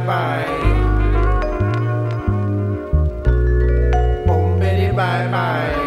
bye. Boom, bitty, bye bye.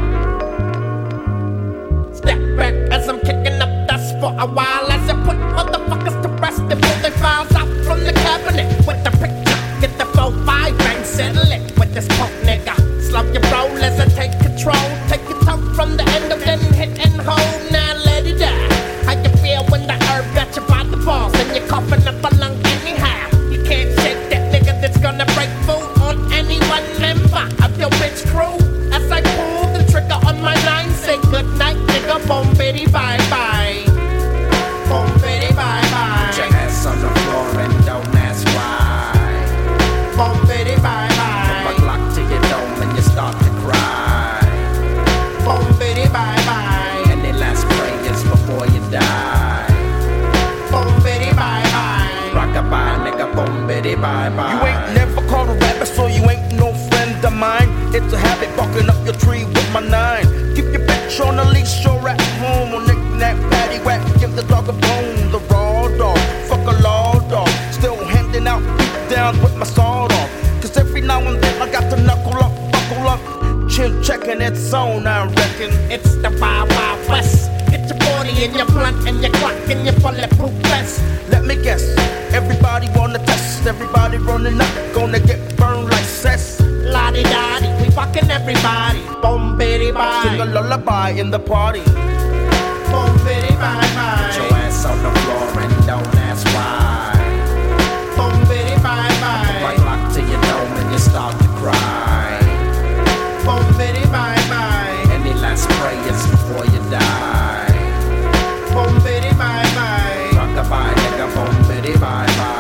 Step back as I'm kicking up dust for a while, as I put motherfuckers to rest and pull their files out from the cabinet with the picture. Get the 4-5 bang, settle it with this punk nigga. Slow your roll as I take control. Take your toe from the end of then hit and hold. Now let it die. How you feel when the herb got you by the balls and you're coughing up a lung anyhow? You can't shake that nigga that's gonna break food on any one member of your bitch crew. As I pull the trigger on my line, say good night, nigga. Boom, bitty, bye bye. Boom, bitty, bye bye. Put your ass on the floor and don't ask why. Boom, bitty, bye bye. Put my Glock to your dome and you start to cry. Boom, bitty, bye bye. Any last prayers before you die? Boom, bitty, bye bye. Rock-a-bye, nigga, boom, bitty, bye bye. You ain't never caught a rabbit, so you ain't no friend of mine. It's a habit barking up your tree with my 9. Keep your bitch on the leash or at home. On knick-knack, paddywhack, give the dog a bone. The raw dog, fuck a law dog. Still handing out beat down with my sword off. Cause every now and then I got to knuckle up, buckle up. Chin checking its own, I reckon. It's the Wild Wild West. Get your 40 and your blunt and your clock and your bulletproof vest. Let me guess, everybody wanna test. Everybody running up, gonna get burned like cess. La-di-da-di, we fucking everybody. Boom, bitty, bye. Sing a lullaby in the party. Boom, bitty, bye, bye. Put your ass on the floor and don't ask why. Boom, bitty, bye, Put my bye. Glock to your dome and you start to cry. Boom, bitty, bye, bye. Any last prayers before you die? Boom, bitty, bye, bye. Rock-a-bye, nigga, boom, bitty, bye bye.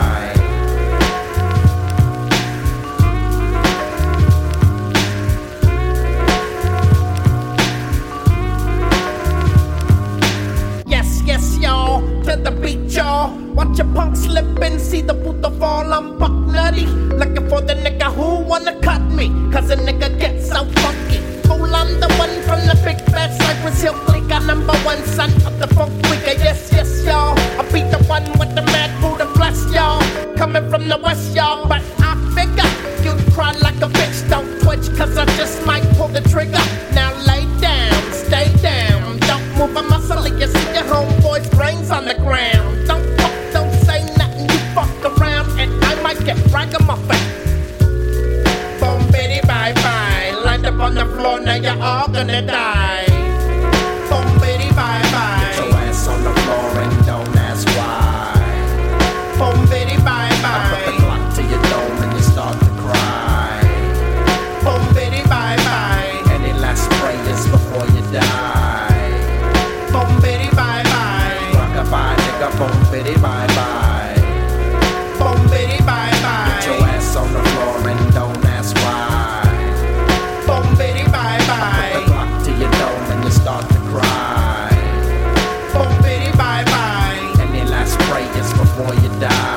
Yes, yes, y'all, to the beat, y'all. Watch your punk slip and see the puto fall. I'm buck nutty, looking for the nigga who wanna cut me. Cause a nigga gets so funky. Fool, I'm the one from the big fat Cypress Hill clique. I'm #1 son of the funk freaker. Yes, yes, y'all. I be the one with the mad Buddha bless, y'all. Coming from the west, y'all. But I figure you'd cry like a bitch. Don't twitch, cause I just might pull the trigger. Now lay down, stay down. Don't move a muscle, you see your homeboy's brains on the ground. Don't talk, don't say nothing, you fuck around, and I might get ragamuffin. Boom, bitty, bye bye. Lined up on the floor, now you're all gonna die. Boom, bitty, bye bye. Put your ass on the floor and don't ask why. Boom, bitty, bye I put the bye. Glock to your dome and you start to cry. Boom, bitty, bye bye. Any last prayers before you die? Boom, bitty, bye bye. Rock-a-bye, nigga, boom, bitty, bye bye. Boom, bitty, bye Put your bye. ass on the floor and don't ask why. Boom, bitty, bye Put bye. the Glock to your dome and you start to cry. Boom, bitty, bye bye. Any last prayers before you die?